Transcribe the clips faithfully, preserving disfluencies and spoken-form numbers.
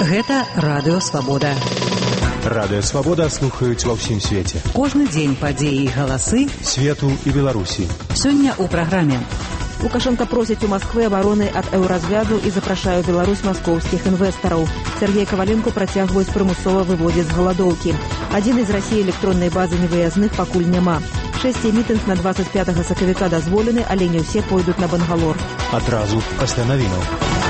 Гэта Радыё Свабода. Радыё Свабода слухаюць ва ўсім свеце. Кожны дзень падзеі і галасы свету і Беларусі. Сёння ў праграме. Лукашенко просіць у Москвы абароны ад еўразвязу і запрашае ў Беларусь маскоўскіх інвестараў. Сергей Коваленко працягваюць прымусова выводзіць з галадоўкі. Адзін з Расіі электроннай базы невыязных пакуль няма. Шэсце мітынг на двадцать пятага сакавіка дазволены, але не ўсе пойдуць на Бангалор. Адразу пасля навінаў.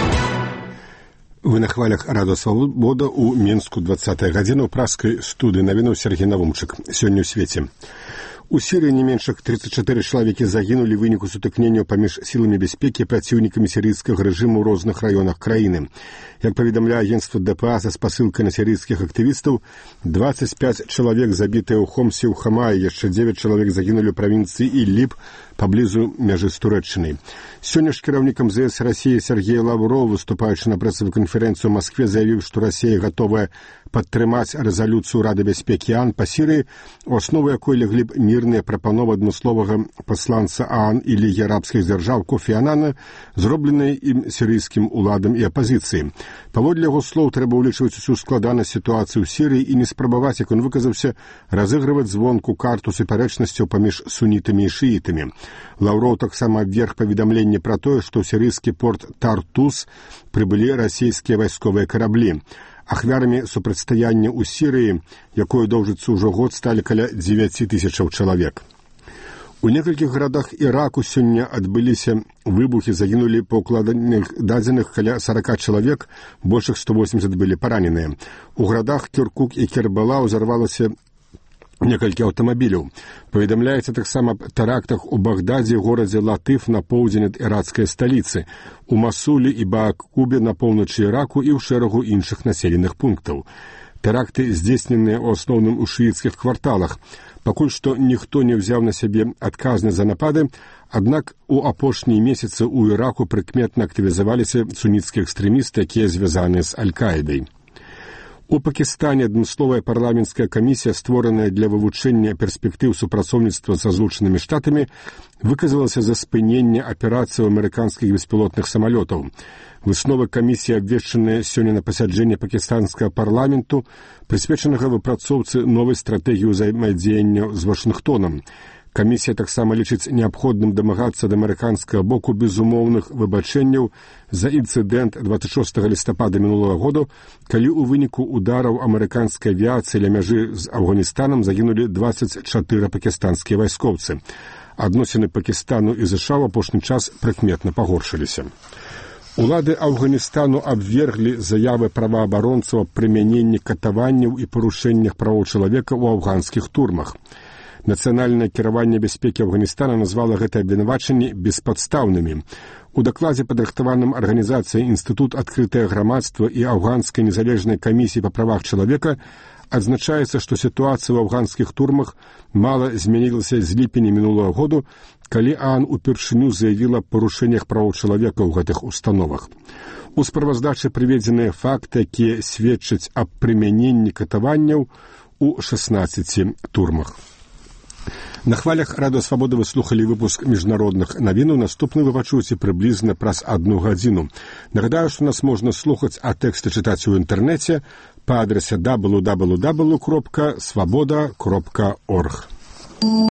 Вы на хвалях Радыё Свабода ў Мінску двадцатая гадзіна ў праскай студыі навінаў Сергей Навумчык. Сёння ў свеце. У Сірыі не менш як тридцать четыре чалавекі загінулі ў выніку сутыкнення паміж сіламі бяспекі і праціўнікамі сірыйскага рэжыму ў розных раёнах краіны. Як паведамляе агенцтва ДПА са спасылкай на сірыйскіх актывістаў, двадцать пять чалавек забітыя ў Хомсе ў Хамаі, яшчэ девять чалавек загінулі ў правінцыі Ідліб паблізу мяжы з Турэччынай. Сёння ж кіраўнік эм зэ эс Расіі Сергей Лавров, выступаючы на прэсавую канферэнцыю ў Маскве, заявіў, што Расія гатовая падтрымаць рэзалюцыю Рады бяспекі ААН па Сірыі, у аснову якой ляглі б мірныя прапановы адмысловага пасланца ААН і Лігі арабскіх дзяржаў Кофі Анана, зробленыя ім сірыйскім уладам і апазіцыі. Паводле яго слоў, трэба ўлічваць усю складанасць сітуацыі ў Сірыі і не спрабаваць, як ён выказаўся, разыгрываць звонку карту супярэчнасцяў паміж сунітамі і шыітамі. Лаўроў таксама абверг паведамленне пра тое, што ў сірыйскі порт Тартус прыбылі расійскія вайсковыя караблі. Ахвярамі супрацьстаяння ў Сірыі, якое доўжыцца ўжо год, сталі каля девять тысячаў чалавек. У некалькіх гарадах Іраку сёння адбыліся выбухі, загінулі па ўкладаных дадзеных каля сорок чалавек, больш як сто восемьдесят былі параненыя. У гарадах Кіркук і Кербала ўзарвалася некалькі аўтамабіляў. Паведамляецца таксама аб тэрактах у Багдадзе, горадзе Латыф на поўдзень ад іракскай сталіцы, у Масулі і Баакубе на поўначы Іраку і ў шэрагу іншых населеных пунктаў. Тэракты здзейсненыя ў асноўным у шыіцкіх кварталах. Пакуль што ніхто не ўзяў на сябе адказнасць за напады, аднак у апошнія месяцы ў Іраку прыкметна актывізаваліся суніцкія экстрэмісты, якія звязаныя з Аль-Каідай. У Пакістане адмысловая парламенцкая камісія, створаная для вывучэння перспектыў супрацоўніцтва са Злучанымі Штатамі, выказалася за спыненне аперацыі амерыканскіх беспілотных самалётаў. Высновы камісіі, абвешчаныя сёння на пасяджэнні пакістанскага парламенту, прысвечанага выпрацоўцы новай стратэгіі ўзаемадзеяння з Вашынгтонам. Камісія таксама лічыць неабходным дамагацца ад амерыканскага боку безумоўных выбачэнняў за інцыдэнт двадцать шостага лістапада мінулага году, калі ў выніку удараў амерыканскай авіяцыі ля мяжы з Афганістанам загінулі двадцать четыре пакістанскія вайскоўцы. Адносіны Пакістану і ЗША ў апошні час прыкметна пагоршыліся. Улады Афганістану абверглі заявы праваабаронцаў аб прымяненні катаванняў і парушэннях правоў чалавека ў афганскіх турмах. Нацыянальнае кіраванне бяспекі Афганістана назвала гэтыя абвінавачанні беспадстаўнымі. У дакладзе, падрыхтаваным арганізацыяй Інстытут адкрытае грамадства і Афганскай незалежнай камісіі па правах чалавека, адзначаецца, што сітуацыя ў афганскіх турмах мала змянілася з ліпеня мінулага году, калі ААН упершыню заявіла аб парушэннях правоў чалавека ў гэтых установах. У справаздачы прыведзеныя факты, якія сведчаць аб прымяненні катаванняў у шестнадцати турмах. На хвалях Радыё Свабода вы слухалі выпуск міжнародных навінаў. Наступны вы пачуеце прыблізна праз одну гадзіну. Нагадаю, што нас можна слухаць, а тэксты чытаць у інтэрнэце па адрасе дабл ю дабл ю дабл ю кропка свабода кропка орг.